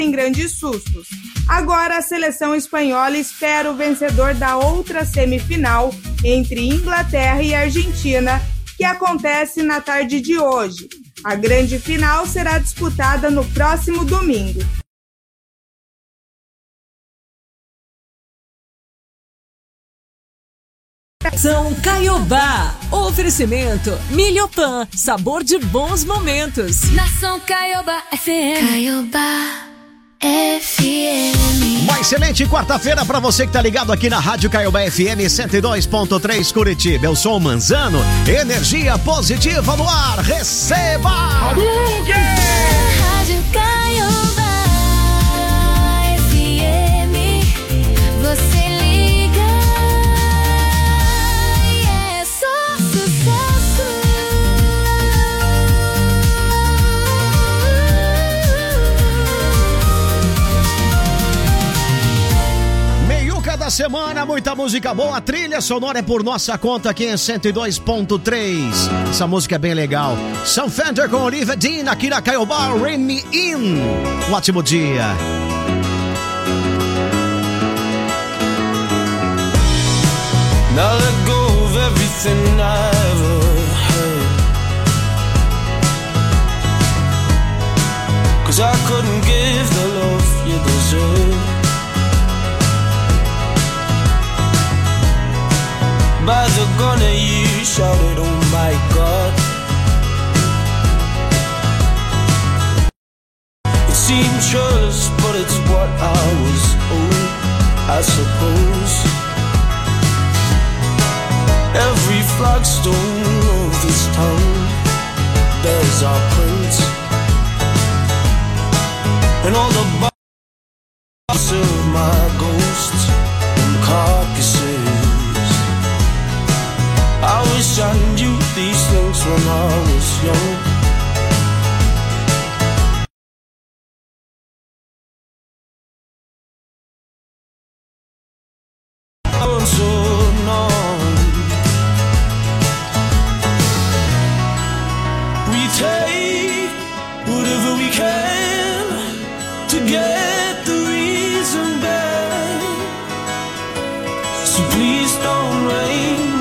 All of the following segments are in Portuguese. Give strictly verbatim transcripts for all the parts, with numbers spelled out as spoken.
sem grandes sustos. Agora a seleção espanhola espera o vencedor da outra semifinal entre Inglaterra e Argentina, que acontece na tarde de hoje. A grande final será disputada no próximo domingo. São Caiobá. Oferecimento Milhopan, sabor de bons momentos. Nação Caiobá F M. Caiobá F M. Uma excelente quarta-feira pra você que tá ligado aqui na Rádio Caiobá F M cento e dois ponto três Curitiba. Eu sou o Manzano, energia positiva no ar. Receba! Rádio Caiobá F M. Você da semana, muita música boa, a trilha sonora é por nossa conta aqui em cento e dois ponto três. Essa música é bem legal. Sam Fender com Olivia Dean aqui na Caiobá, Rain Me In. Um ótimo dia. Now let go of everything I ever heard, 'cause I couldn't give the love you deserve. By the gun that you shouted, oh my God. It seemed churlish, but it's what I was owed, I suppose. Every flagstone of this town bears our prints, and all the bodies of my ghosts and carcasses. I wish I knew these things when I was young. I'm so numb. We take whatever we can to get the reason back. So please don't rain.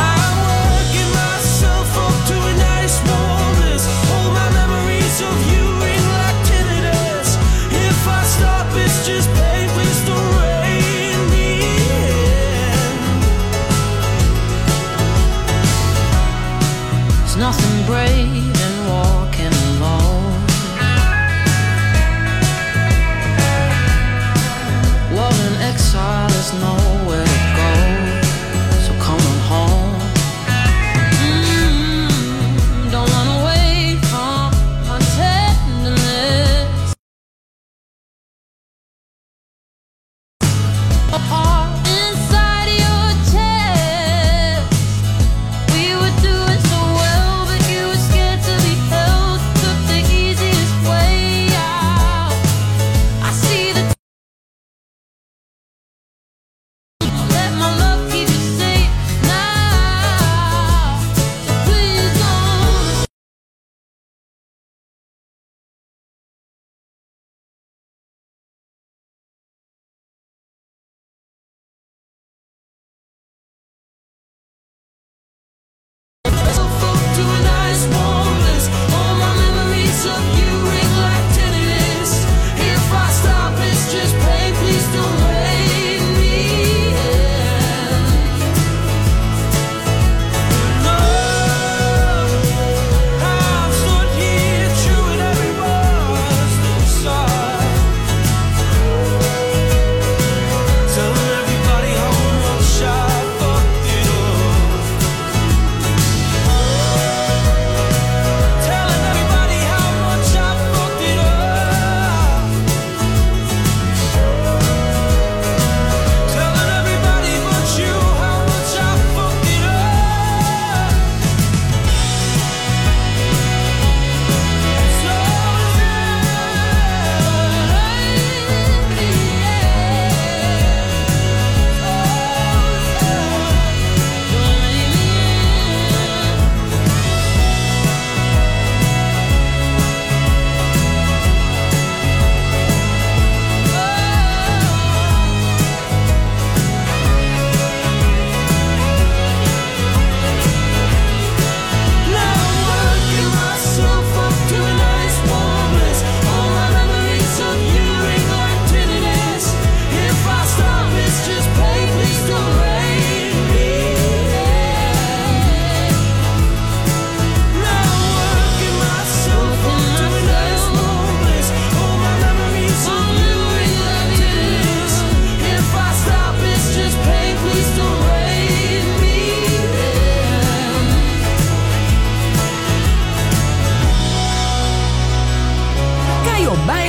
Of you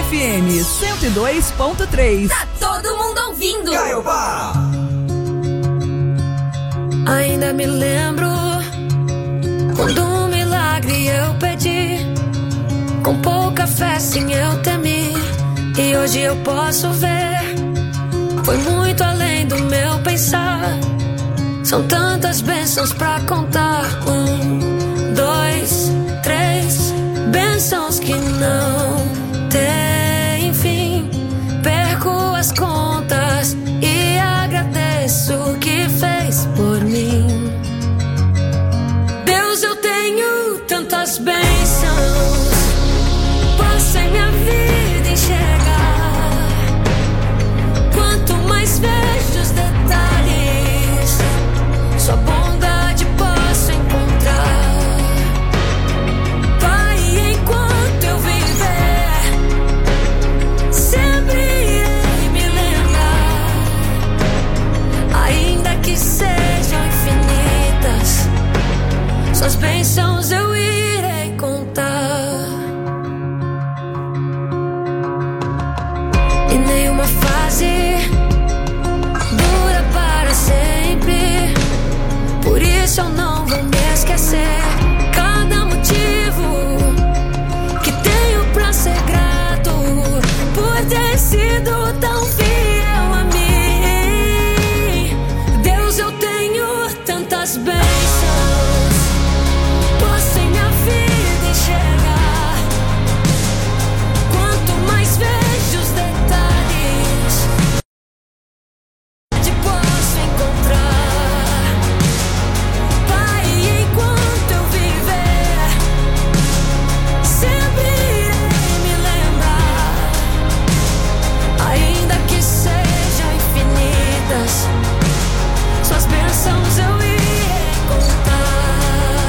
F M cento e dois ponto três. Tá todo mundo ouvindo. Caiobá. Ainda me lembro quando um milagre eu pedi, com pouca fé sim eu temi, e hoje eu posso ver, foi muito além do meu pensar. São tantas bênçãos pra contar. Um, dois, três, bênçãos que não tem fim. Perco as contas e agradeço o que fez por mim. Deus, eu tenho tantas bênçãos, posso em minha vida enxergar. Quanto mais vejo os detalhes, sua bondade posso encontrar. Pai, enquanto eu viver, sempre irei me lembrar. Ainda que sejam infinitas, suas bênçãos eu irei contar. E nenhuma fase dura para sempre, por isso eu não vou me esquecer. Cada motivo que tenho pra ser grato, por ter sido tão fiel a mim. Deus, eu tenho tantas bênçãos, posso em minha vida enxergar. Quanto mais vejo os detalhes, te posso encontrar. Pai, enquanto eu viver, sempre irei me lembrar. Ainda que sejam infinitas, suas bênçãos eu irei contar.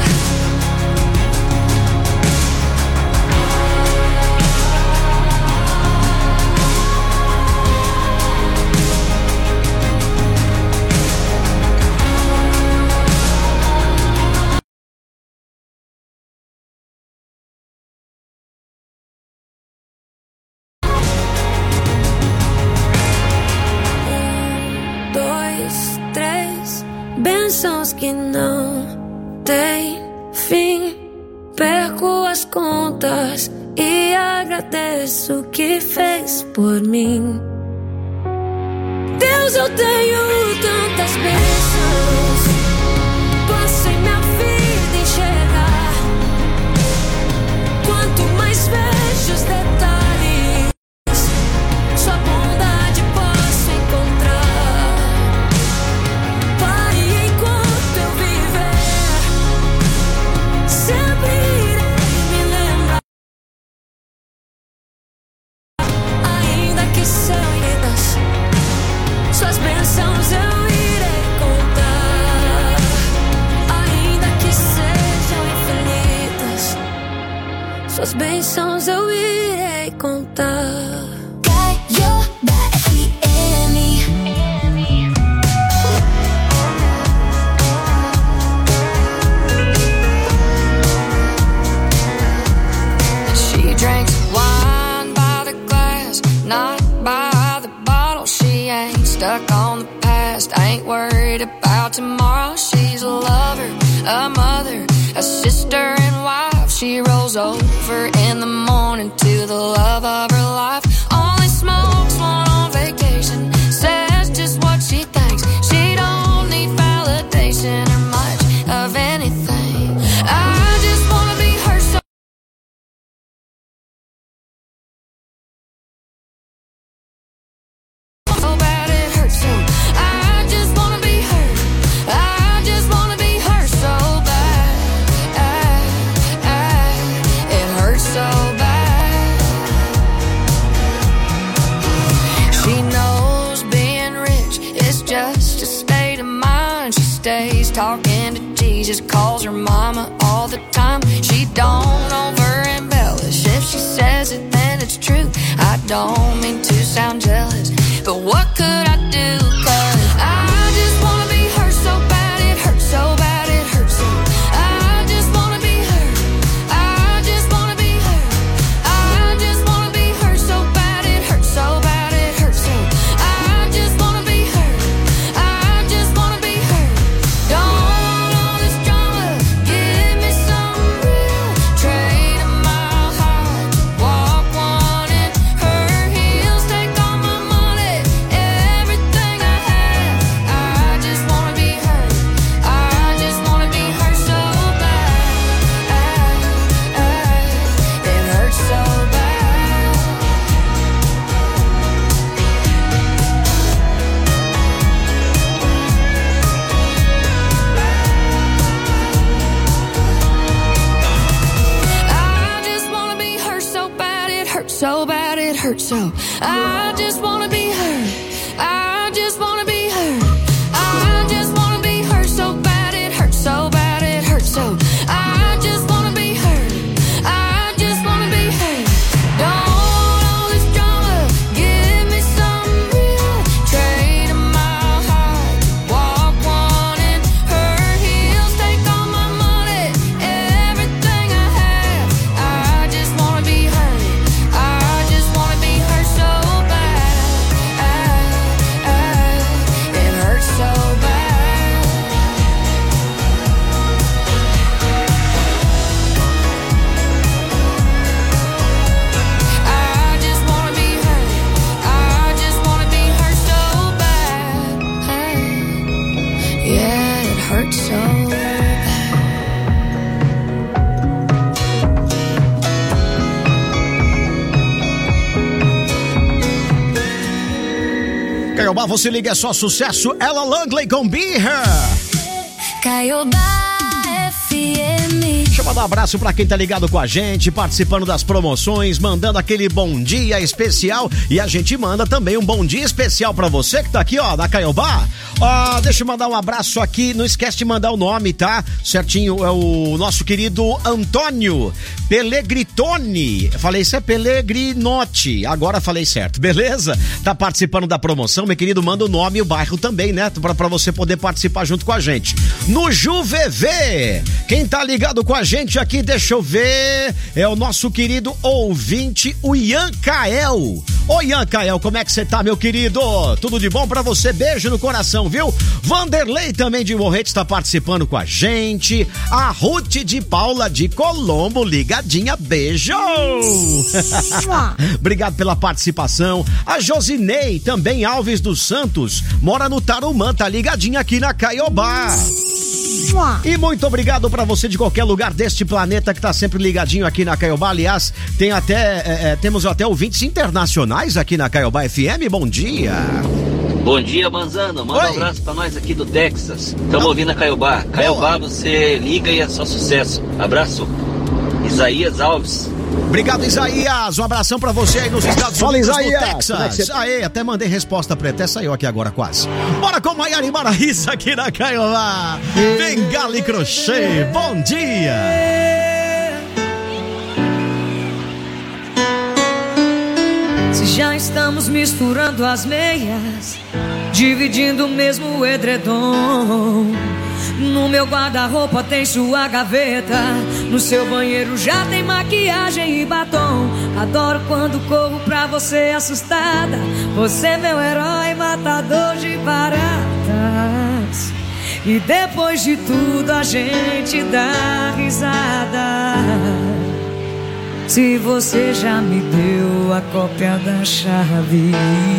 Um, dois, três, bênçãos que não tem fim. Perco as contas e agradeço o que fez por mim. Deus, eu tenho tantas bênçãos, posso em minha vida enxergar. Quanto mais vejo os detalhes, sua bondade posso encontrar. Pai, enquanto eu viver, sempre irei me lembrar. Ainda que sejam infinitas, suas bênçãos eu irei contar. Ainda que sejam infinitas, suas bênçãos eu irei contar. Caiobá F M. She drinks wine by the glass, not by the bottle. She ain't stuck on the past, ain't worried about tomorrow. She's a lover, a mother, a sister and wife. She rolls over in the morning to the love of her life. Only smokes one on vacation, says just what she thinks. She don't need validation or much of anything. I just wanna be her so so bad it hurts so. I just wanna be her. I just wanna be her so bad. It hurts so bad. She knows being rich is just a state of mind. She stays talking to Jesus, calls her mama all the time. She don't over embellish. If she says it, then it's true. I don't mean to sound jealous, but what could I do? 'Cause I just wanna be her so bad it hurts so bad it hurts so. I just wanna be her. I just wanna be her. I just wanna be her so so bad it hurts so. I just wanna be heard. I just wanna be heard. I just wanna be heard so bad it hurts so bad it hurts so. I just wanna be heard. I just wanna be heard. Don't want all this drama. Give me some real. Trade a mile high. Walk one in her heels. Take all my money. Everything I have. I just wanna be heard. I just wanna be heard so bad. I, I, it hurts so bad. I just wanna be heard. I just wanna be heard so bad. Yeah, it hurts so bad. Caiobá, você liga, é só sucesso. Ella Langley com Be Here. Caiobá F M. Deixa eu mandar um abraço pra quem tá ligado com a gente, participando das promoções, mandando aquele bom dia especial. E a gente manda também um bom dia especial pra você que tá aqui, ó, na Caiobá. Ó, deixa eu mandar um abraço aqui, não esquece de mandar o nome, tá? Certinho, é o nosso querido Antônio Pellegritoni. Falei isso é Pellegrinotti, agora falei certo, beleza? Tá participando da promoção, meu querido, manda o nome e o bairro também, né? Pra, pra você poder participar junto com a gente. No Juvevê, quem tá ligado com a gente aqui, deixa eu ver, é o nosso querido ouvinte, o Ian Kael. Ô Ian Kael, como é que você tá, meu querido? Tudo de bom pra você? Beijo no coração, viu? Vanderlei também de Morretes tá participando com a gente. A Ruth de Paula de Colombo, ligadinha, beijo! Obrigado pela participação. A Josinei, também Alves dos Santos, mora no Tarumã, tá ligadinha aqui na Caiobá. E muito obrigado pra você de qualquer lugar deste planeta que tá sempre ligadinho aqui na Caiobá. Aliás, tem até, é, é, temos até ouvintes internacionais aqui na Caiobá F M. Bom dia. Bom dia, Manzano. Manda Oi. um abraço pra nós aqui do Texas. Estamos ouvindo a Caiobá. Caiobá, você liga e é só sucesso. Abraço. Isaías Alves. Obrigado, Isaías. Um abração pra você aí nos Estados Fala, Unidos, Isaías. no Texas. Como é que você- Aê, até mandei resposta pra ele. Até saiu aqui agora quase. Bora com Maiara e Maraísa aqui na Caiobá. Bengala e crochê. Bom dia. Se já estamos misturando as meias, dividindo o mesmo edredom. No meu guarda-roupa tem sua gaveta, no seu banheiro já tem maquiagem e batom. Adoro quando corro pra você assustada, você é meu herói matador de baratas. E depois de tudo a gente dá risada. Se você já me deu a cópia das chaves,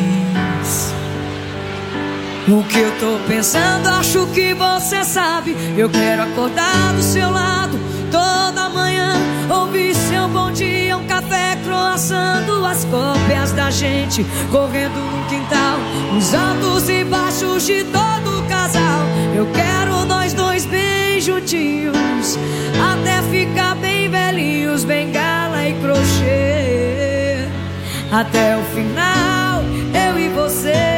o que eu tô pensando, acho que você sabe. Eu quero acordar do seu lado toda manhã, ouvir seu bom dia, um café, croissant, duas cópias da gente correndo no quintal, os altos e baixos de todo o casal. Eu quero nós dois bem juntinhos, até ficar bem velhinhos, bengala e crochê. Até o final, eu e você.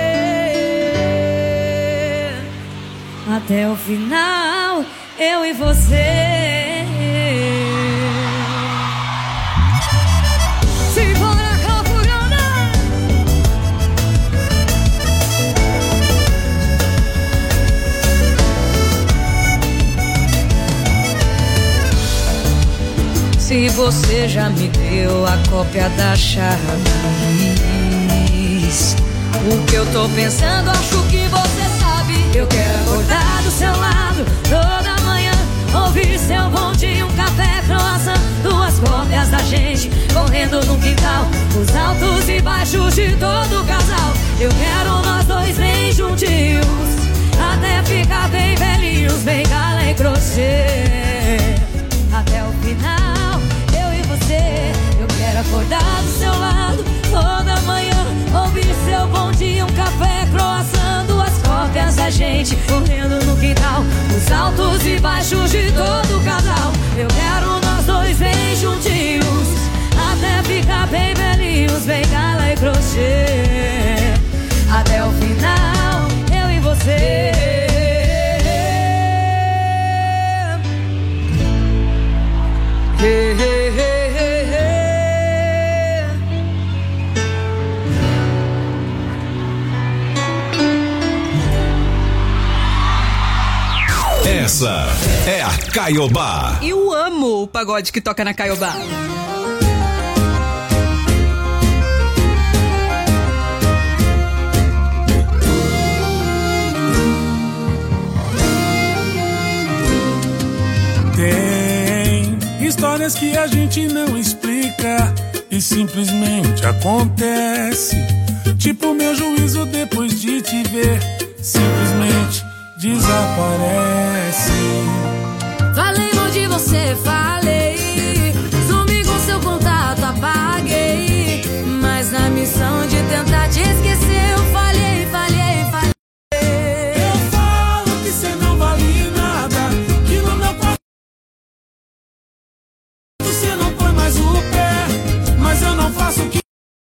Até o final, eu e você. Simbora, Calfurana! Se você já me deu a cópia das chaves, o que eu tô pensando, acho que você sabe. Eu quero acordar do seu lado toda manhã, ouvir seu bom dia, um café, croissant, duas cópias da gente correndo no quintal, os altos e baixos de todo o casal. Eu quero nós dois bem juntinhos, até ficar bem velhinhos, bengala e crochê. Até o final, eu e você. Eu quero acordar do seu lado toda manhã, ouvir seu bom dia, um café, croissant, duas cópias da gente correndo no quintal, os altos e baixos de todo o casal. Eu quero nós dois bem juntinhos, até ficar costura bem velhinhos, bengala e crochê. Até o final, eu e você. Hey, hey, hey, hey, hey. Essa é a Caiobá. Eu amo o pagode que toca na Caiobá. Tem histórias que a gente não explica e simplesmente acontece. Tipo meu juízo depois de te ver, simplesmente desaparece. Falei mal de você, falei. Sumi com seu contato, apaguei. Mas na missão de tentar te esquecer, eu falhei, falhei, falhei. Eu falo que cê não vale nada, que no meu quarto você não põe mais o pé. Mas eu não faço o que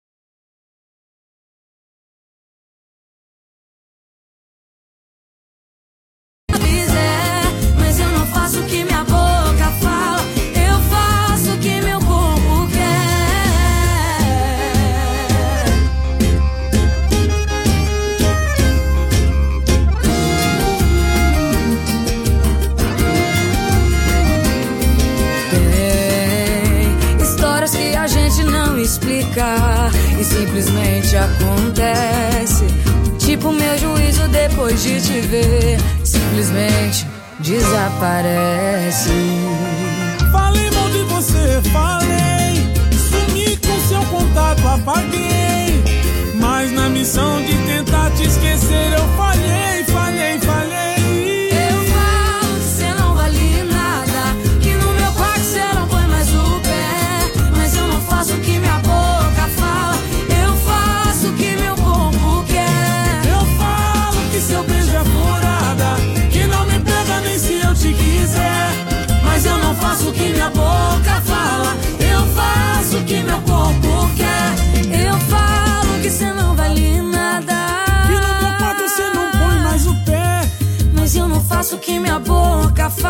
explicar e simplesmente acontece. Tipo meu juízo depois de te ver, simplesmente desaparece. falei mal de você, falei. Sumi com seu contato, apaguei. Mas na missão de tentar te esquecer, eu falhei, falhei, falhei. Eu falo que cê não vale nada, que no meu quarto cê não põe mais o pé. Mas eu não faço o que minha boca fala, eu faço o que meu corpo quer. Eu falo que seu beijo é furada, que não me pega nem se eu te quiser. Mas eu não faço o que minha boca fala, eu faço o que meu corpo quer. Eu falo que cê não vale nada, que no meu quarto cê não põe mais o pé. Mas eu não faço o que minha boca fala.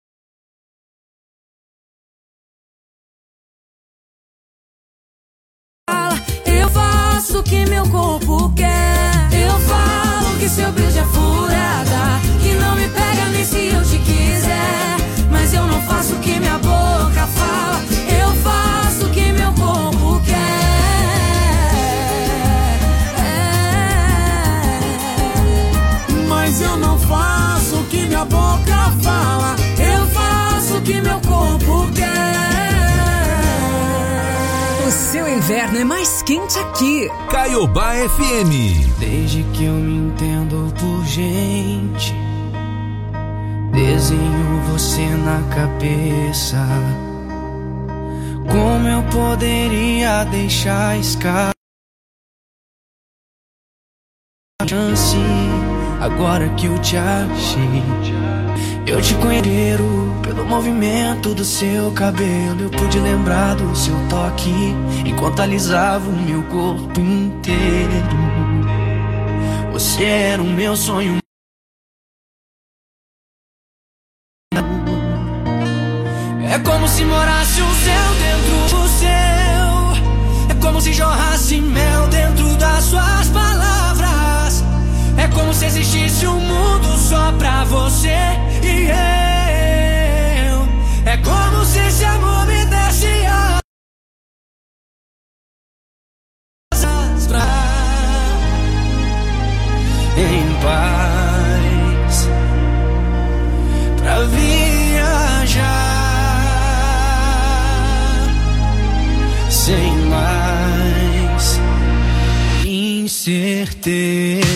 Eu faço o que meu corpo quer. Eu falo que seu beijo é furada, que não me pega nem se eu te quiser. Mas eu não faço o que minha boca fala, eu faço o que meu corpo quer. É. Mas eu não faço o que minha boca fala, eu faço o que meu corpo quer. O seu inverno é mais quente aqui. Caiobá F M. Desde que eu me entendo por gente, desenho você na cabeça. Como eu poderia deixar escapar chance agora que eu te achei? Eu te conheço pelo movimento do seu cabelo. Eu pude lembrar do seu toque enquanto alisava o meu corpo inteiro. Você era o meu sonho. É como se morasse o céu dentro do céu. É como se jorrasse mel dentro das suas palavras. É como se existisse um mundo só pra você e eu. É como se esse amor me desse asas pra em paz, pra viajar sem mais incerteza.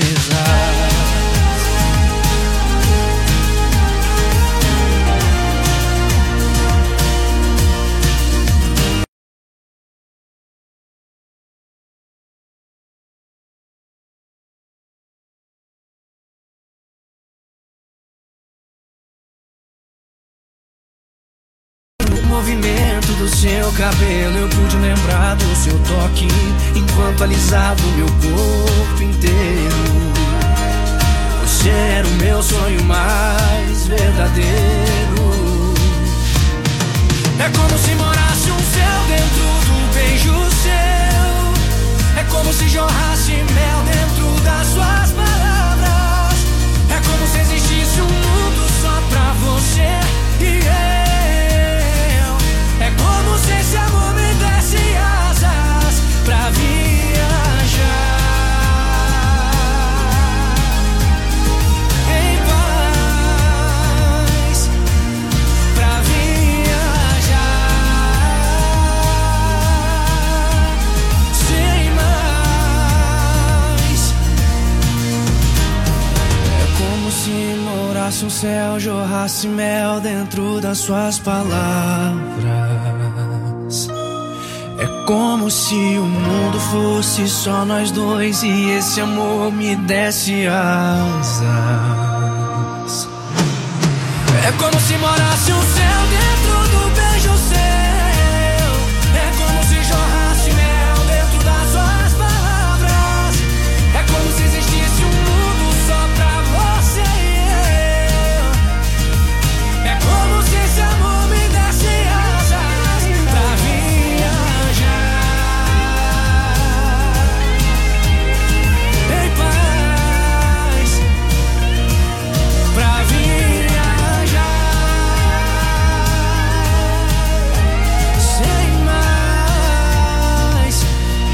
O movimento do do seu cabelo, eu pude lembrar do seu toque, enquanto alisava o meu corpo inteiro. Você era o meu sonho mais verdadeiro. É como se morasse um céu dentro do beijo seu. É como se jorrasse mel dentro das suas palavras. É como se existisse um mundo só pra você e eu. É como se esse amor me desse asas pra viajar em paz, pra viajar sem mais. É como se morasse um céu, jorrasse mel dentro das suas palavras. É como se o mundo fosse só nós dois e esse amor me desse asas. É como se morasse um céu dentro do beijo seu. É como se jorrasse mel dentro das suas palavras. É como se existisse um mundo só pra você e eu. É como se esse amor me desse asas pra viajar em paz, pra viajar sem mais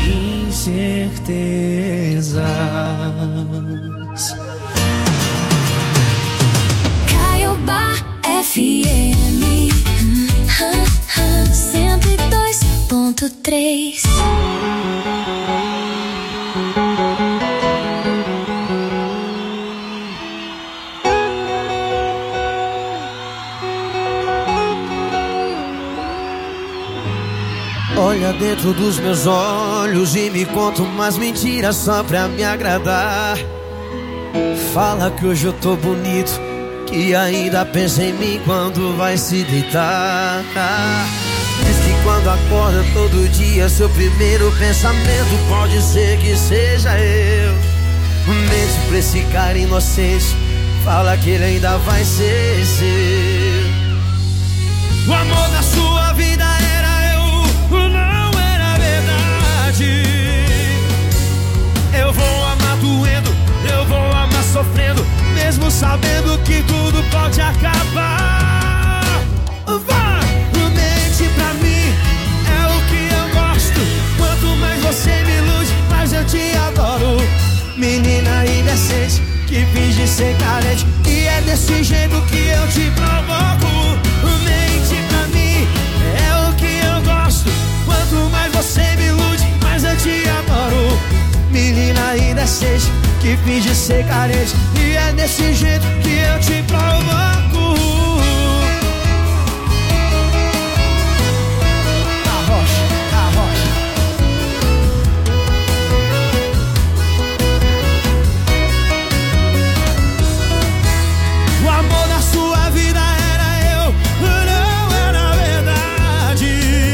incertezas. Caiobá F M cento e dois ponto três. Olha dentro dos meus olhos e me conta umas mentiras só pra me agradar. Fala que hoje eu tô bonito, que ainda pensa em mim quando vai se deitar. Diz que quando acorda todo dia, seu primeiro pensamento pode ser que seja eu. Mente pra esse cara inocente, fala que ele ainda vai ser seu. O amor da sua vida era eu, não era verdade. Eu vou amar doendo, eu vou amar sofrendo, mesmo sabendo que tudo pode acabar. Vai, mente pra mim, é o que eu gosto. Quanto mais você me ilude, mais eu te adoro. Menina indecente, que finge ser carente, e é desse jeito que eu te provoco. Mente pra mim, é o que eu gosto. Quanto mais você me ilude, mais eu te adoro. Menina indecente, que finge ser carente, e é desse jeito que eu te provoco. Arrocha, arrocha. O amor da sua vida era eu, não era verdade.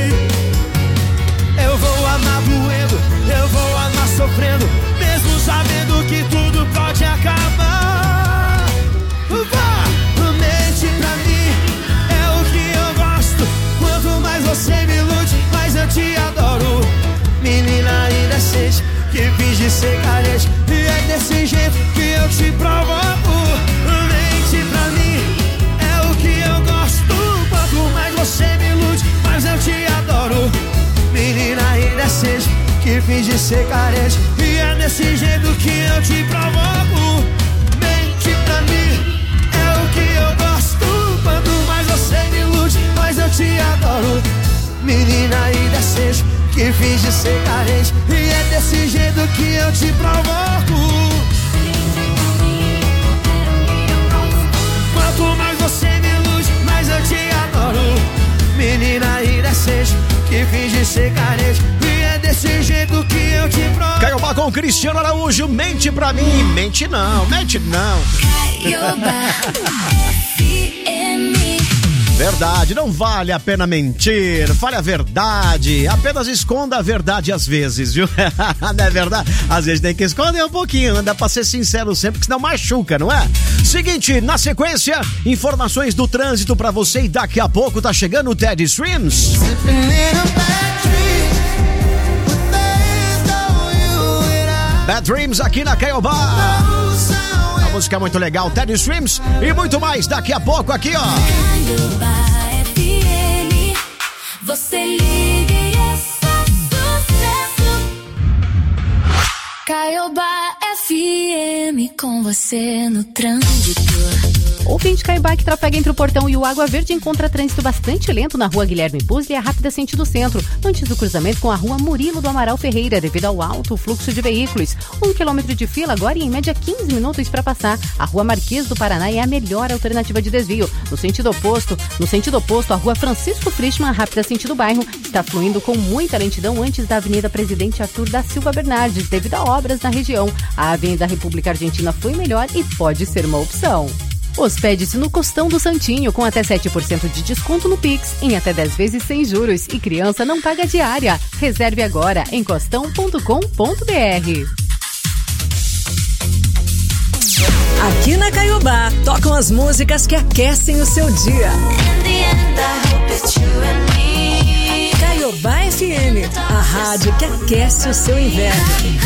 Eu vou amar doendo, eu vou amar sofrendo, mesmo sabendo que tudo pode acabar. Vá, mente pra mim, é o que eu gosto. Quanto mais você me ilude, mais eu te adoro. Menina indecente, que finge ser carente, e é desse jeito que eu te provoco. Mente pra mim, é o que eu gosto. Quanto mais você me ilude, mais eu te adoro. Menina indecente, que finge ser carente, e é desse jeito que eu te provoco. Mente pra mim, é o que eu gosto. Quanto mais você me ilude, mais eu te adoro. Menina indecente, que finge ser carente, e é desse jeito que eu te provoco. Quanto mais você me ilude, mais eu te adoro. Menina indecente, que finge ser carente, e é desse jeito que eu te provoco. Caiobá com Cristiano Araújo, mente pra mim. Mente não, mente não. Caiobá F M Verdade, não vale a pena mentir, fale a verdade, apenas esconda a verdade às vezes, viu? Não é verdade? Às vezes tem que esconder um pouquinho, não dá pra ser sincero sempre, que senão machuca, não é? Seguinte, na sequência, informações do trânsito pra você e daqui a pouco tá chegando o Teddy Streams. Bad Dreams aqui na Caiobá. A música é muito legal, Teddy Streams e muito mais daqui a pouco aqui, ó. Caiobá F M, você liga e é só sucesso. Caiobá F M, com você no trânsito. Ouvinte Caiobá que trafega entre o Portão e o Água Verde encontra trânsito bastante lento na rua Guilherme Puzzi e a rápida sentido centro, antes do cruzamento com a rua Murilo do Amaral Ferreira, devido ao alto fluxo de veículos. Um quilômetro de fila agora e em média quinze minutos para passar. A rua Marquês do Paraná é a melhor alternativa de desvio. No sentido oposto, no sentido oposto, a rua Francisco Frischmann, a rápida sentido bairro, está fluindo com muita lentidão antes da Avenida Presidente Arthur da Silva Bernardes, devido a obras na região. A Avenida República Argentina flui melhor e pode ser uma opção. Hospede-se no Costão do Santinho com até sete por cento de desconto no Pix, em até dez vezes sem juros e criança não paga diária. Reserve agora em costão ponto com ponto b r. Aqui na Caiobá, tocam as músicas que aquecem o seu dia. Caiobá F M, a rádio que aquece o seu inverno.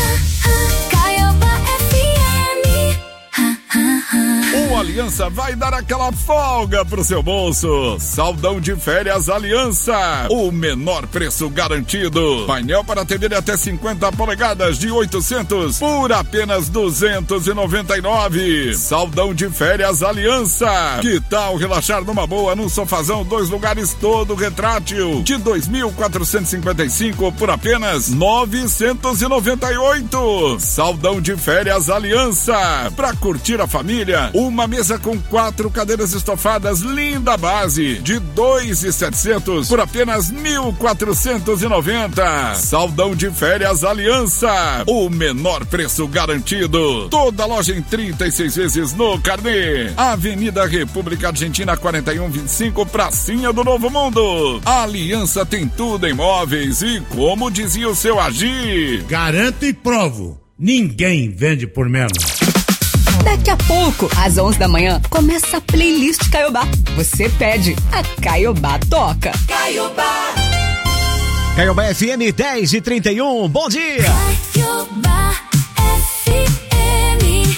O Aliança vai dar aquela folga pro seu bolso. Saldão de férias Aliança. O menor preço garantido. Painel para T V até cinquenta polegadas de oitocentos por apenas duzentos e noventa e nove. Saldão de férias Aliança. Que tal relaxar numa boa num sofazão, dois lugares todo retrátil de dois mil quatrocentos e cinquenta e cinco por apenas novecentos e noventa e oito. Saldão de férias Aliança. Pra curtir a família, uma mesa com quatro cadeiras estofadas, linda base, de dois mil e setecentos por apenas mil quatrocentos e noventa. Saldão de férias Aliança, o menor preço garantido. Toda loja em trinta e seis vezes no carnê. Avenida República Argentina quarenta e um vinte e cinco, pracinha do Novo Mundo. A Aliança tem tudo em móveis e, como dizia o seu Agir, garanto e provo, ninguém vende por menos. Daqui a pouco, às onze da manhã, começa a playlist Caiobá. Você pede, a Caiobá toca. Caiobá. Caiobá F M dez e trinta e um, bom dia. Caiobá F M.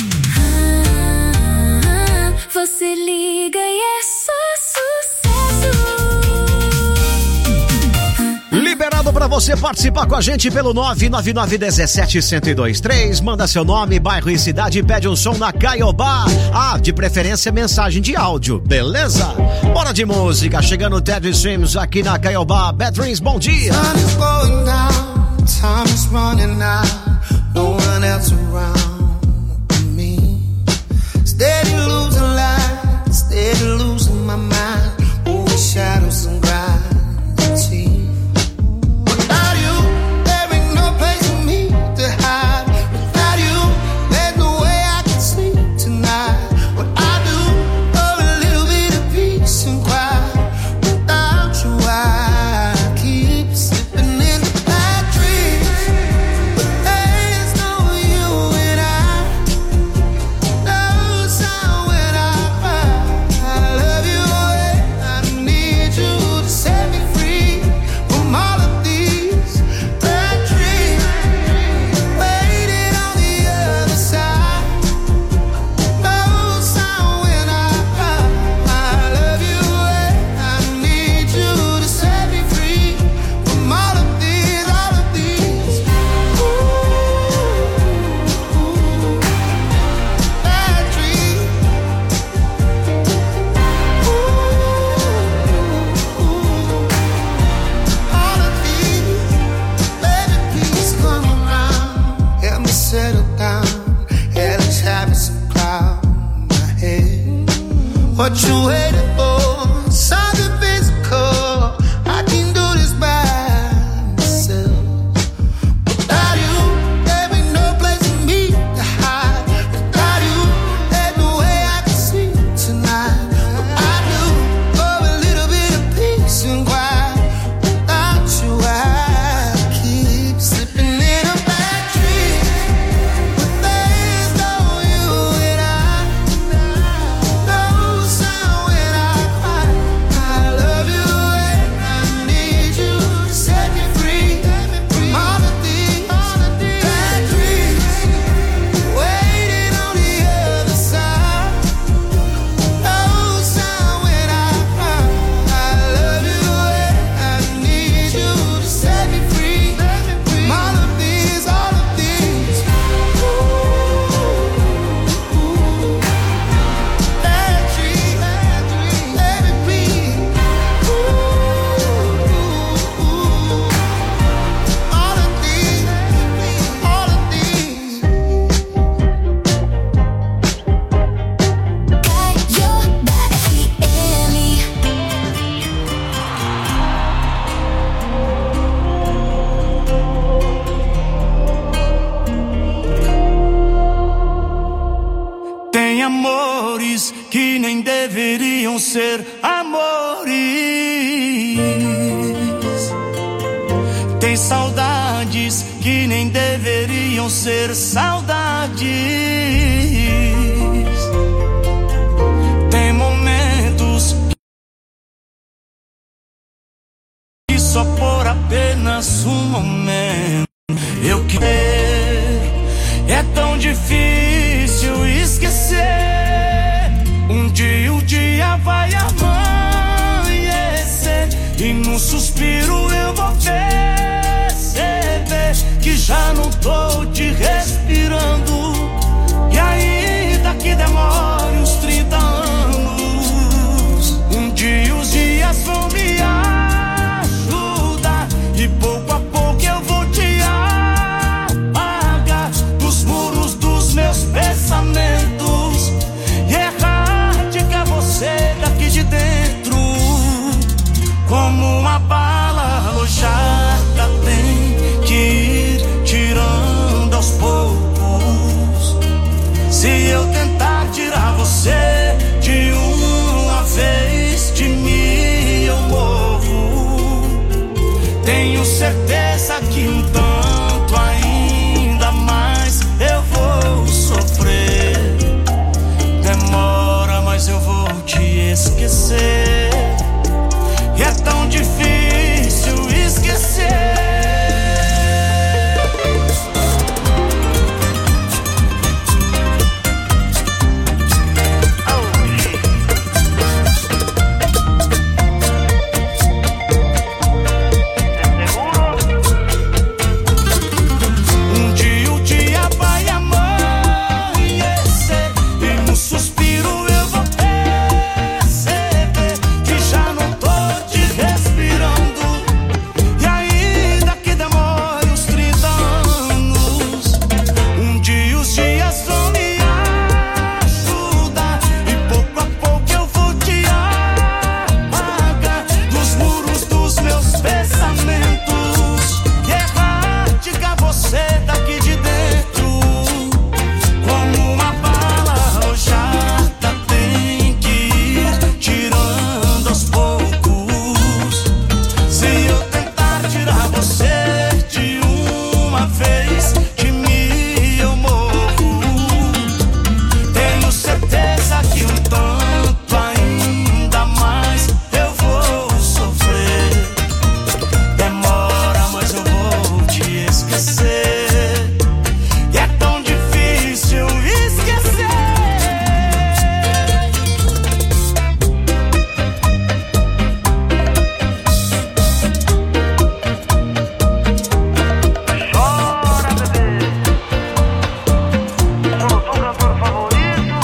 Ah, você liga e é só sucesso. Liberado para você participar com a gente pelo nove nove nove um sete um zero dois três. Manda seu nome, bairro e cidade e pede um som na Caiobá. Ah, de preferência mensagem de áudio, beleza? Bora de música, chegando o Teddy Streams aqui na Caiobá. Bad Dreams, bom dia. Time is going down, time is running out, no one else around me. Steady losing light, steady losing my mind, over shadows and gravity. What you waiting for? Something physical. I can do this by myself. Without you, there ain't no place for me to hide. Without you, there's no way I can sleep tonight. I do, oh, a little bit. amores que nem deveriam ser amores. Tem saudades que nem deveriam ser saudades. Tem momentos que só por apenas um momento eu quero. É tão difícil esquecer. Um dia o dia vai amanhecer e num suspiro eu vou perceber que já não tô te respirando. E ainda que demore uns trinta anos, um dia os dias vão me ajudar e pouco a pouco eu vou te apagar dos muros dos meus pensamentos e erradicar você daqui de dentro. Como uma bala alojada tem que ir tirando aos poucos. Se eu tentar tirar você de uma vez, de mim eu morro. Tenho certeza que um tanto ainda mais eu vou sofrer. Demora, mas eu vou te esquecer. E é tão difícil esquecer. Um dia o dia vai amanhecer e no suspiro eu vou perceber que já não tô te respirando. E ainda que demore uns trinta anos, um dia os dias vão me ajudar e pouco a pouco eu vou te apagar dos muros dos meus pensamentos e erradicar você daqui de dentro. Como uma bala alojada tem que ir tirando aos poucos. Se eu tentar tirar você de uma vez, de mim eu morro. Tenho certeza que um tanto ainda mais eu vou sofrer. Demora, mas eu vou te esquecer. E é tão difícil esquecer. Chora, bebê. Sou o seu cantor favorito.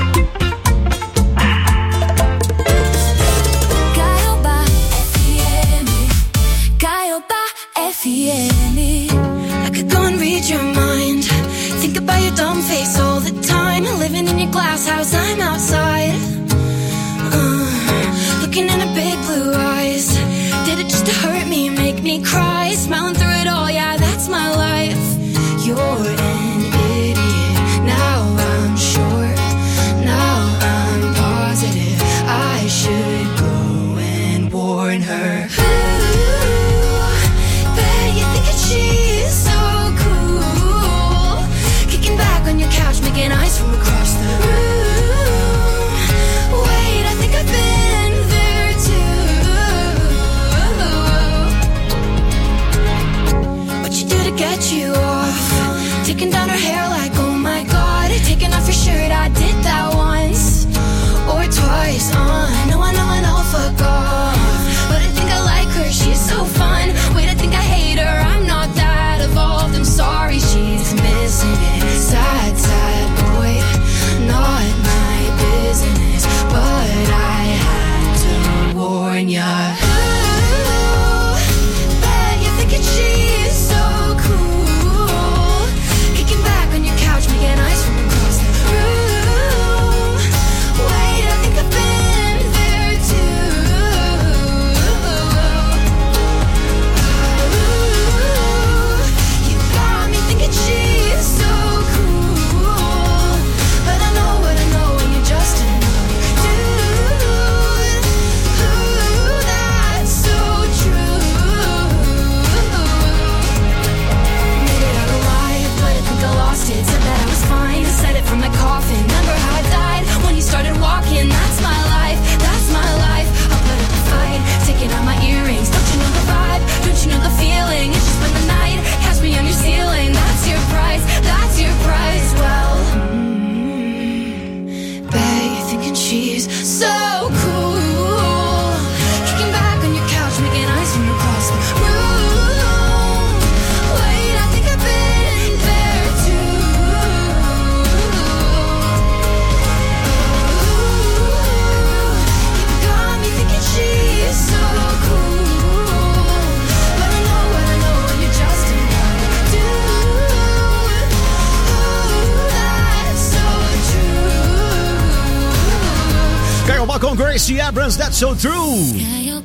Caiobá F M, Caiobá F M. I could go and read your mind. Think about your dumb face all the time. Living in your glass house, I'm outside. Uh, looking in her big blue eyes. Did it just to hurt me, make me cry? Smiling through it all, yeah, that's my life. You're an idiot. Now I'm sure. Now I'm positive. I should go and warn her. Ooh, bet you think that she's so cool. Kicking back on your couch, making eyes from across the room. Wait, I think I've been there too. What you do to get you off? Taking down her hair like, oh my god. Taking off your shirt, I did that once or twice. Uh, no, I know, I know, fuck off. But I think I like her, she's so fun. Wait, I think I hate her, I'm not that evolved. I'm sorry, she's missing it. Sad, sad boy, not my business. But I had to warn ya. Ooh, bet you're thinking she's so cool. Kicking back on your Caiobá com Gracie Abrams, That's So True.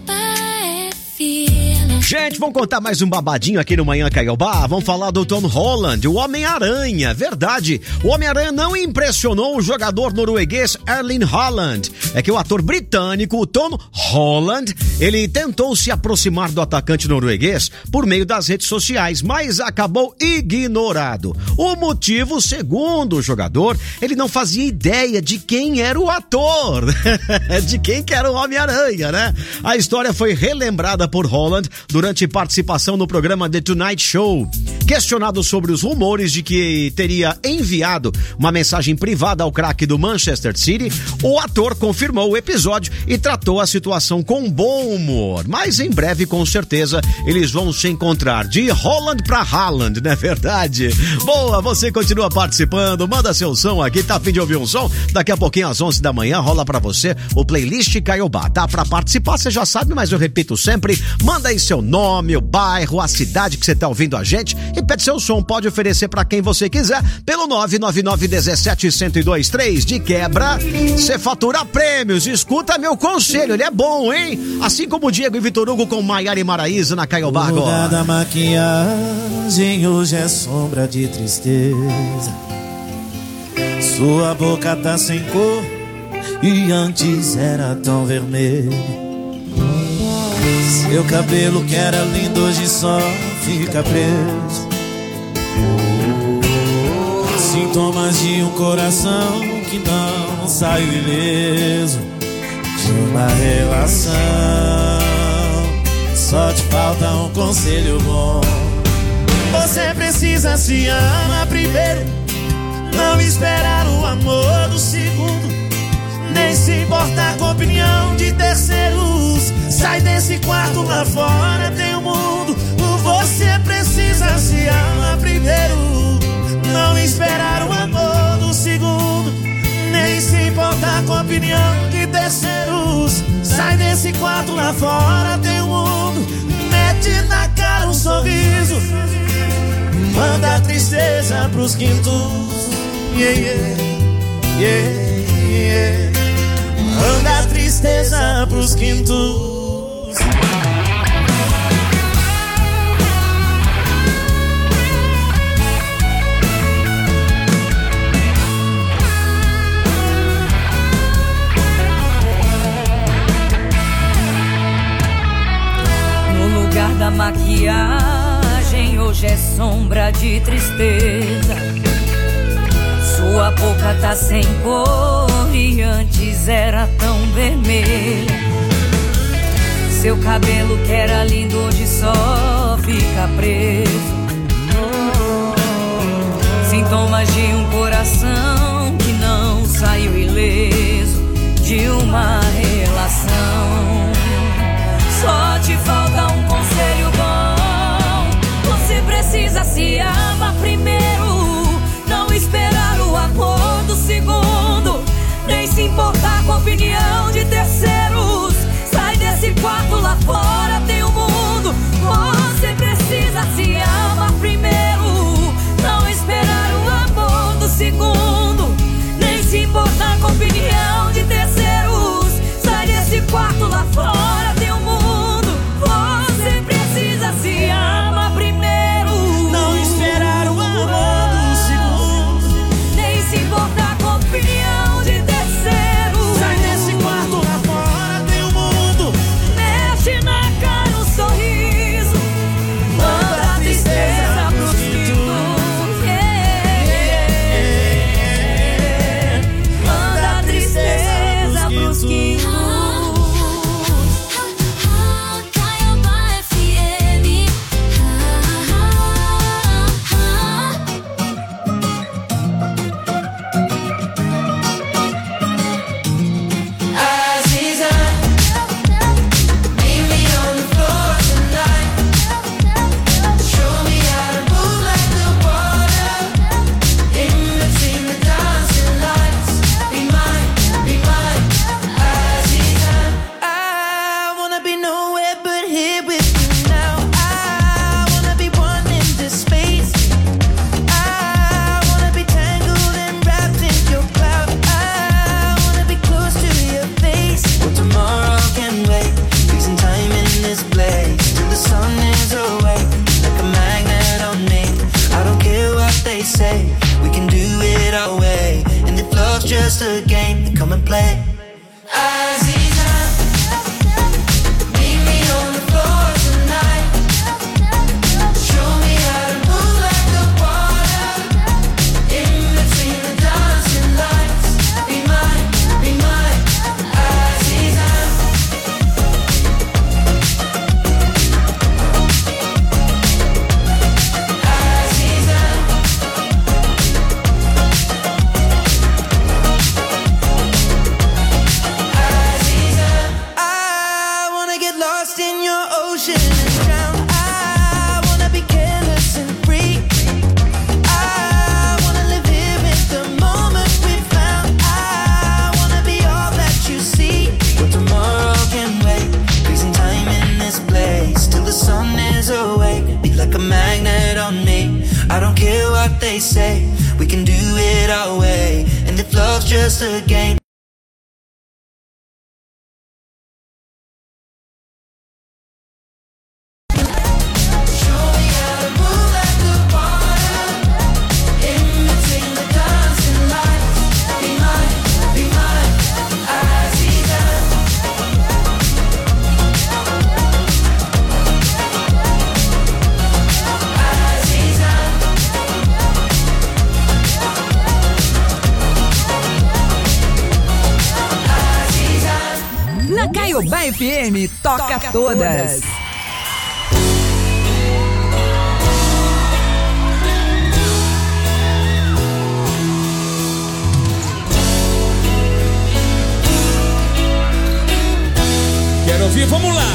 Gente, vamos contar mais um babadinho aqui no Manhã Caiobá. Vamos falar do Tom Holland, o Homem-Aranha. Verdade, o Homem-Aranha não impressionou o jogador norueguês Erling Haaland. É que o ator britânico, o Tom Holland, ele tentou se aproximar do atacante norueguês por meio das redes sociais, mas acabou ignorado. O motivo, segundo o jogador, ele não fazia ideia de quem era o ator, de quem que era o Homem-Aranha, né? A história foi relembrada por Holland durante participação no programa The Tonight Show. Questionado sobre os rumores de que teria enviado uma mensagem privada ao craque do Manchester City, o ator confirmou o episódio e tratou a situação com bom humor. Mas em breve, com certeza, eles vão se encontrar de Holland pra Haaland, não é verdade? Boa, você continua participando, manda seu som aqui, tá a fim de ouvir um som? Daqui a pouquinho, às onze da manhã, rola pra você o playlist Caiobá, tá? Pra participar, você já sabe, mas eu repito sempre, manda aí seu nome, o bairro, a cidade que você tá ouvindo a gente e pede seu som, pode oferecer pra quem você quiser pelo nove nove nove um sete um zero dois três. De quebra, você fatura prêmios, escuta meu conselho, ele é bom, hein? Assim como o Diego e Vitor Hugo com Maiara e Maraísa na Caiobá agora. O lugar da maquiagem hoje é sombra de tristeza. Sua boca tá sem cor e antes era tão vermelha. Seu cabelo que era lindo hoje só fica preso. Sintomas de um coração que não saiu ileso de uma relação. Só te falta um conselho bom. Você precisa se amar primeiro, não esperar o amor do segundo, nem se importar com a opinião de terceiros. Sai desse quarto, lá fora tem o mundo. Você precisa se amar primeiro, não esperar o amor do segundo, nem se importar com a opinião de terceiros. Sai desse quarto, lá fora tem o mundo. Mete na cara um sorriso, manda a tristeza pros quintos. Yeah, yeah, yeah, yeah. Manda a tristeza pros quintos. No lugar da maquiagem hoje é sombra de tristeza. Sua boca tá sem cor e antes era tão vermelha. Seu cabelo que era lindo hoje só fica preso. Sintomas de um coração que não saiu ileso de uma relação. Só te falta um conselho bom. Você precisa se amar primeiro, não esperar o amor do segundo, nem se importar com a opinião de terceiros. Sai desse quarto, lá fora tem o mundo. Você precisa se amar primeiro, não esperar o amor do segundo, nem se importar com a opinião de terceiros. Sai desse quarto, lá fora tem o mundo. Você precisa se amar primeiro, não esperar o amor do segundo, nem se importar com a opinião de terceiros. Sai desse quarto, lá fora tem o mundo. Mexe na cara. say we can do it our way. And if love's just a game, then come and play. Aziza, meet me on the floor tonight. Show me how to move like the water in between the dancing lights. Be mine, be mine, Aziza. Aziza. I wanna get lost in your ocean and drown. I wanna be careless and free. I wanna live here in the moment we found. I wanna be all that you see. But tomorrow can wait. Freezing time in this place till the sun is awake. Be like a magnet on me. I don't care what they say. We can do it our way. And if love's just a game. Na Caiobá F M, toca, toca todas. Quero ouvir, vamos lá.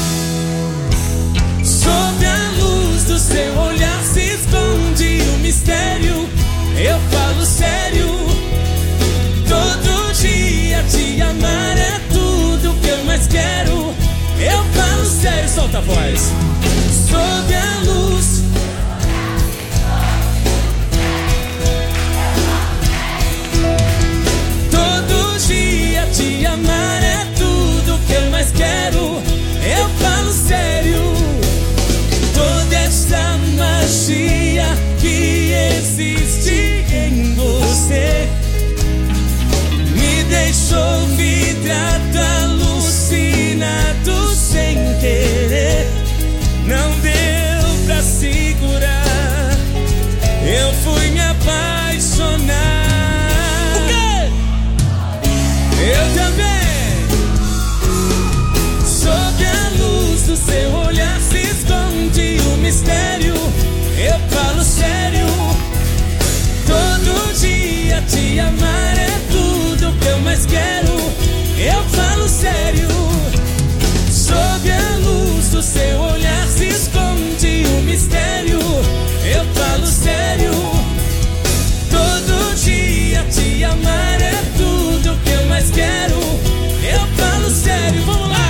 Sob a luz do seu olhar se esconde o mistério. Eu falo sério. Todo dia te amar é tudo que eu mais quero. Eu falo sério, solta a voz. Sob a luz. Todo dia te amar é tudo que eu mais quero. Eu falo sério. Toda essa magia que existe em você me deixou vidrado, alucinado sem querer. Não deu pra segurar. Eu fui me apaixonar. O quê? Eu também. Sob a luz do seu olhar se esconde o mistério. Eu falo sério. Todo dia te amar é tudo que eu mais quero. Eu falo sério. Sob a luz do seu olhar se esconde o mistério. Eu falo sério. Todo dia te amar é tudo que eu mais quero. Eu falo sério, vamos lá.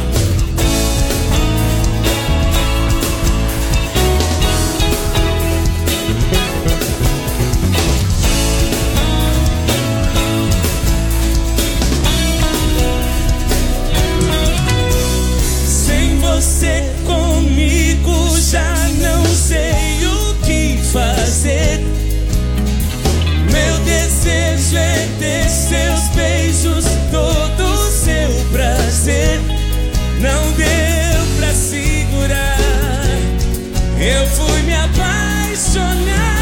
Você comigo já não sei o que fazer. Meu desejo é ter seus beijos, todo o seu prazer. Não deu pra segurar. Eu fui me apaixonar.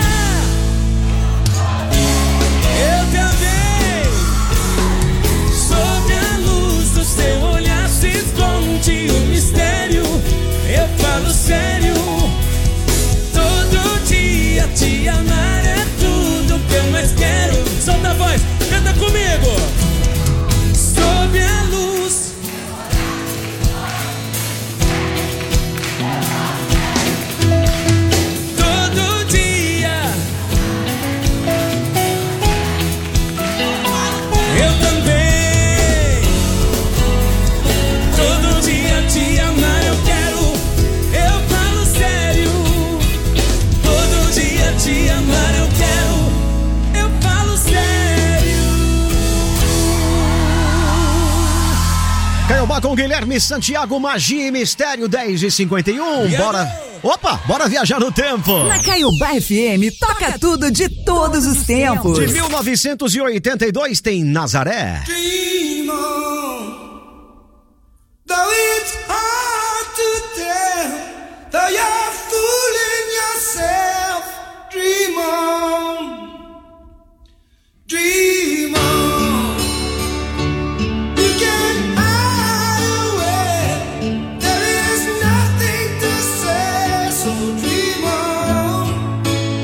Eu também. Sob a luz do seu olhar se esconde o mistério. Eu falo sério. Todo dia te amar é tudo que eu mais quero. Solta a voz, canta comigo. Sob a luz. Todo dia. Eu também. Todo dia te amar eu quero. Eu falo sério. Todo dia te amar eu quero. Eu falo sério. Caiobá com Guilherme Santiago, Magia e Mistério, dez e cinquenta e um. Bora Opa, bora viajar no tempo. Na Caiobá F M, toca tudo de todos os tempos. De mil novecentos e oitenta e dois tem Nazaré. Dream on, though it's hard to tell, though you're fooling yourself. Dream on, dream on. You can hide away, there is nothing to say, so dream on,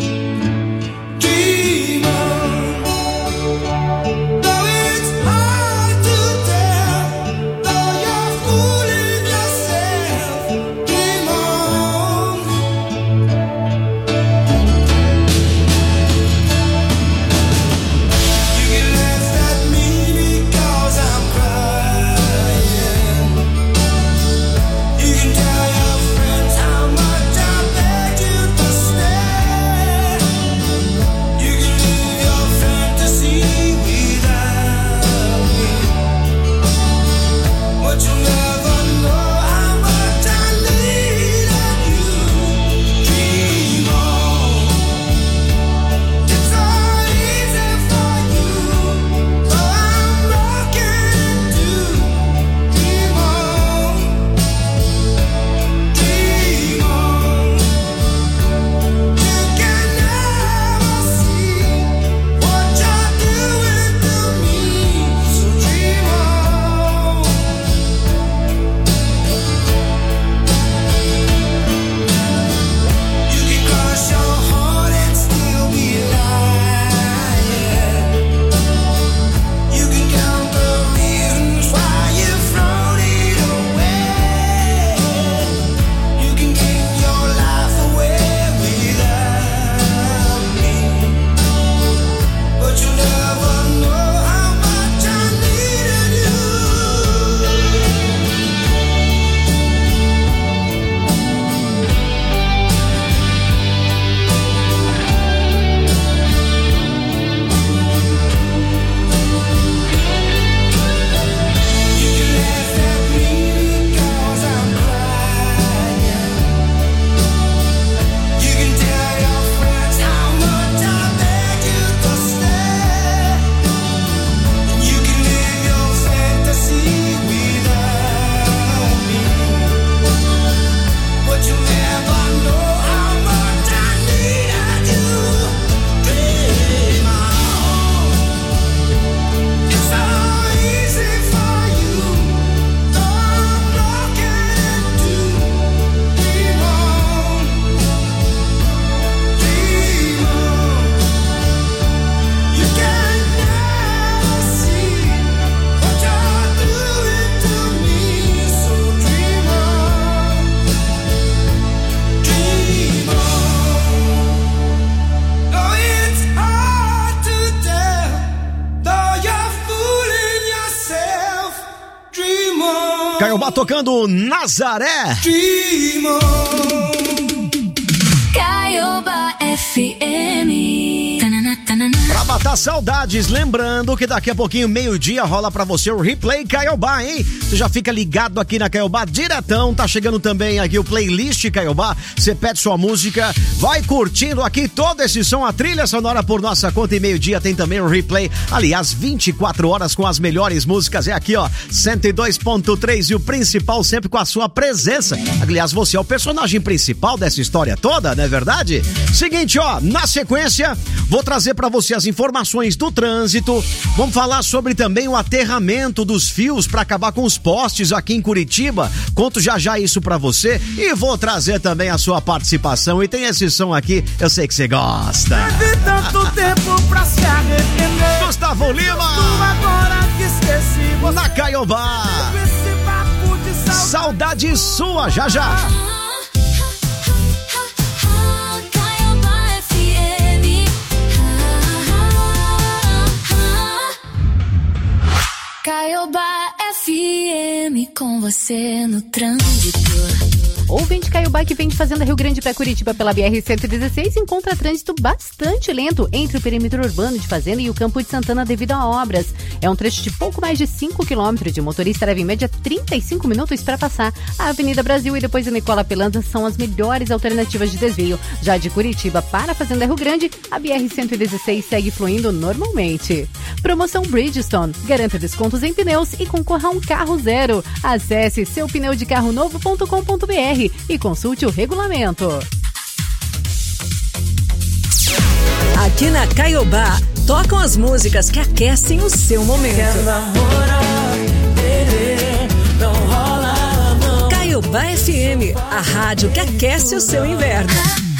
dream on. Though it's hard to tell, though you're fooling yourself, dream on. You can laugh at me because I'm crying. You can tell your friends how much I begged you to stay. You can live your fantasy without me, but you'll never know how much I needed you. Dream on. It's so easy for you, though I'm broken too. Dream on, dream on. You can never see what you're doing to me, so dream on. You can cross your heart and still be lying. You can count the reasons why you thrown it away. You can give your life away without me, but you'll never know how much I needed you. You can laugh at me because I'm crying. You can tell your friends how much I begged you to stay. You can live your fantasy without me, but you'll never know how much I needed you. Dream on. It's so easy for you, though I'm broken too. Dream on, dream on. You can never see what you're doing to me, so dream on, dream on. Though it's hard to tell, though you're fooling yourself, dream on. Caiobá tocando Nazaré. Dream on. Caiobá F M. Tanana, tanana. Pra matar saudades, lembrando que daqui a pouquinho, meio-dia, rola pra você o Replay Caiobá, hein? Você já fica ligado aqui na Caiobá diretão, tá chegando também aqui o playlist Caiobá, você pede sua música, vai curtindo aqui todo esse som, a trilha sonora por nossa conta, e meio-dia tem também o Replay, aliás, vinte e quatro horas com as melhores músicas, é aqui ó, cento e dois ponto três, e o principal sempre com a sua presença, aliás, você é o personagem principal dessa história toda, não é verdade? Seguinte ó, na sequência, vou trazer pra você as informações do trânsito, vamos falar sobre também o aterramento dos fios pra acabar com os postes aqui em Curitiba, conto já já isso pra você, e vou trazer também a sua participação, e tem esse som aqui, eu sei que você gosta. Teve tanto tempo pra se arrepender. Gustavo Lima. Tu agora que esqueci você. Na Caiobá. Esse papo de saudade. Saudade sua, já já. Caiobá F M. Caiobá F M com você no trânsito. Ou vem de Caiobá, que vem de Fazenda Rio Grande para Curitiba pela B R cento e dezesseis, encontra trânsito bastante lento entre o perímetro urbano de Fazenda e o Campo de Santana devido a obras. É um trecho de pouco mais de cinco quilômetros. O motorista leva em média trinta e cinco minutos para passar. A Avenida Brasil e depois a Nicola Pelanza são as melhores alternativas de desvio. Já de Curitiba para a Fazenda Rio Grande, a B R cento e dezesseis segue fluindo normalmente. Promoção Bridgestone. Garanta descontos em pneus e concorra a um carro zero. Acesse seu pneu de carro novo ponto com ponto b r e consulte o regulamento. Aqui na Caiobá, tocam as músicas que aquecem o seu momento. Caiobá F M, a rádio que aquece o seu inverno.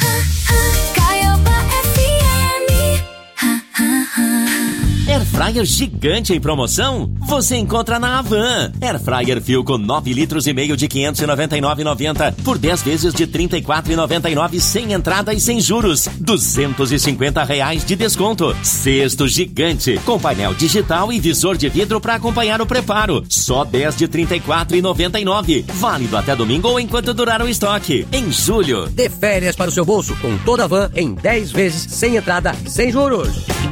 Airfryer gigante em promoção? Você encontra na Havan. Airfryer Philco nove litros e meio de quinhentos e noventa e nove reais e noventa centavos por dez vezes de trinta e quatro reais e noventa e nove centavos sem entrada e sem juros. duzentos e cinquenta reais de desconto. Cesto gigante com painel digital e visor de vidro para acompanhar o preparo. Só dez de trinta e quatro reais e noventa e nove centavos. Válido até domingo ou enquanto durar o estoque. Em julho. Dê férias para o seu bolso com toda a Van em dez vezes sem entrada e sem juros.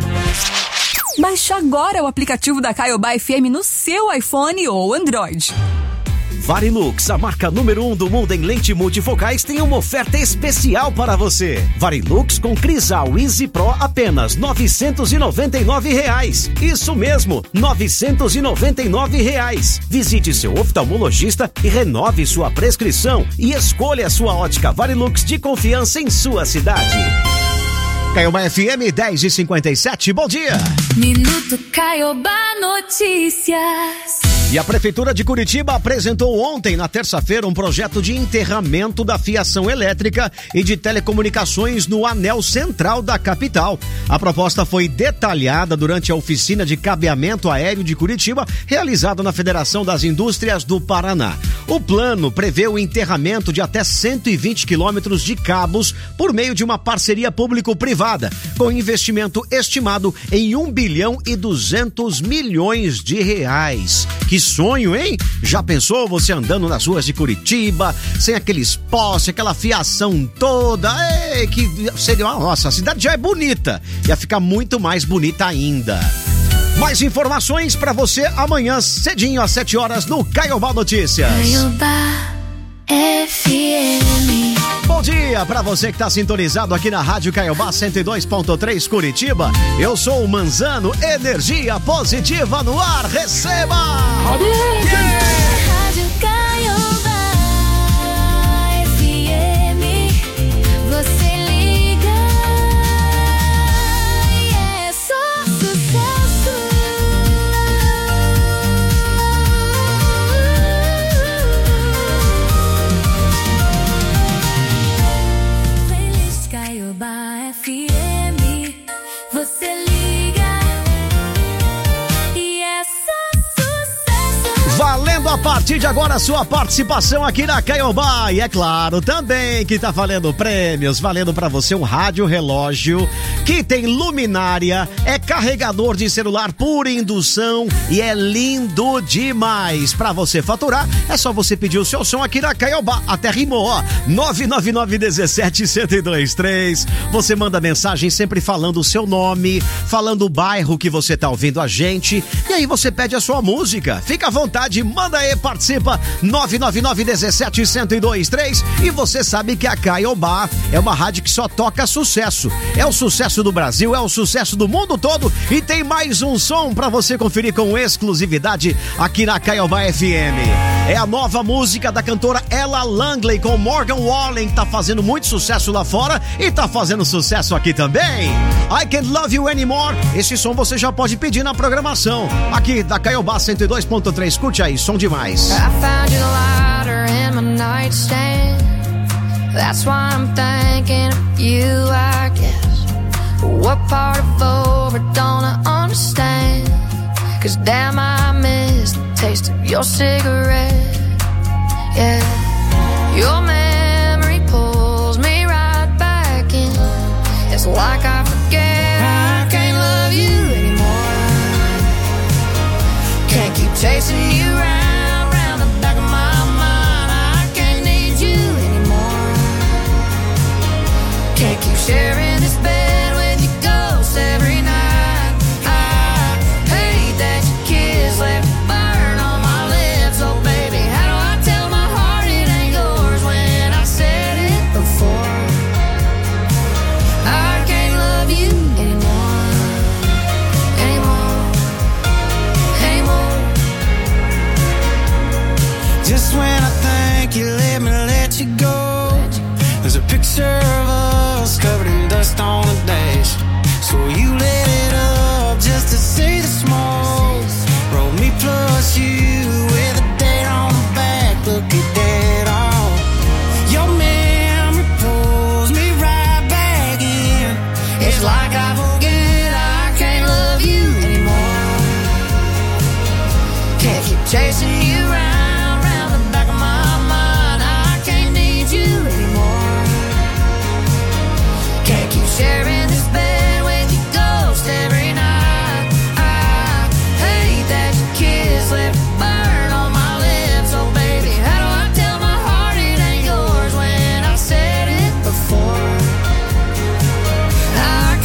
Baixe agora o aplicativo da Caiobá F M no seu iPhone ou Android. Varilux, a marca número um do mundo em lente multifocais, tem uma oferta especial para você. Varilux com Crisal Easy Pro apenas novecentos e noventa e nove reais. Isso mesmo, novecentos e noventa e nove reais. Visite seu oftalmologista e renove sua prescrição e escolha a sua ótica Varilux de confiança em sua cidade. Caiobá F M dez e cinquenta e sete, bom dia! Minuto Caiobá Notícias. E a Prefeitura de Curitiba apresentou ontem, na terça-feira, um projeto de enterramento da fiação elétrica e de telecomunicações no anel central da capital. A proposta foi detalhada durante a oficina de cabeamento aéreo de Curitiba, realizada na Federação das Indústrias do Paraná. O plano prevê o enterramento de até cento e vinte quilômetros de cabos por meio de uma parceria público-privada, com investimento estimado em um bilhão e duzentos milhões de reais. Que sonho, hein? Já pensou você andando nas ruas de Curitiba, sem aqueles postes, aquela fiação toda? Ei, que seria, nossa, a cidade já é bonita, ia ficar muito mais bonita ainda. Mais informações pra você amanhã cedinho às sete horas no Caiobá Notícias. Caiobá F M. Bom dia pra você que tá sintonizado aqui na Rádio Caiobá cento e dois ponto três Curitiba. Eu sou o Manzano, energia positiva no ar, receba! Yeah! Rádio Caiobá F M, você liga e é só sucesso. Playlist Caiobá F M, você liga e é só sucesso. Valendo a partir de agora a sua participação aqui na Caiobá. E é claro também que tá valendo prêmios, valendo pra você um rádio relógio que tem luminária, é carregador de celular por indução e é lindo demais. Pra você faturar, é só você pedir o seu som aqui na Caiobá. Até rimou, ó. nove nove nove um sete um zero dois três. Você manda mensagem sempre falando o seu nome, falando o bairro que você tá ouvindo a gente. E aí você pede a sua música. Fica à vontade, manda aí, participa. nove nove nove um sete um zero dois três. E você sabe que a Caiobá é uma rádio que só toca sucesso. É o sucesso do Brasil, é o sucesso do mundo todo. E tem mais um som pra você conferir com exclusividade aqui na Caiobá F M. É a nova música da cantora Ella Langley com Morgan Wallen, que tá fazendo muito sucesso lá fora e tá fazendo sucesso aqui também. I Can't Love You Anymore. Esse som você já pode pedir na programação aqui da Caiobá cento e dois ponto três. Curte aí, som demais. I found you the lighter in my nightstand. That's why I'm thinking of you, I guess. What part of over don't I understand? Cause damn, I miss the taste of your cigarette. Yeah, your memory pulls me right back in. It's like I forget I can't love you anymore. Can't keep chasing you round, round the back of my mind. I can't need you anymore. It's like I forget I can't love you anymore. Can't keep chasing